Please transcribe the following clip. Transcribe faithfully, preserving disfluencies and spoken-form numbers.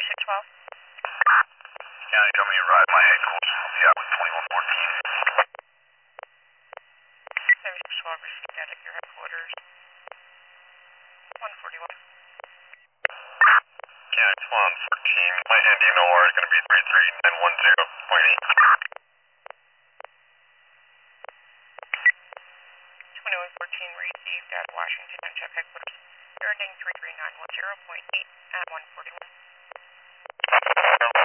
twelve. County, tell me to ride my headquarters. I'll be out with twenty-one fourteen. seventy-six twelve received out at your headquarters. one forty-one. County, twenty-one fourteen. My N D M O R is going to be three three nine one zero point eight. twenty-one fourteen received at Washington and Chubb headquarters. You're ending three three nine one zero point eight at one forty-one.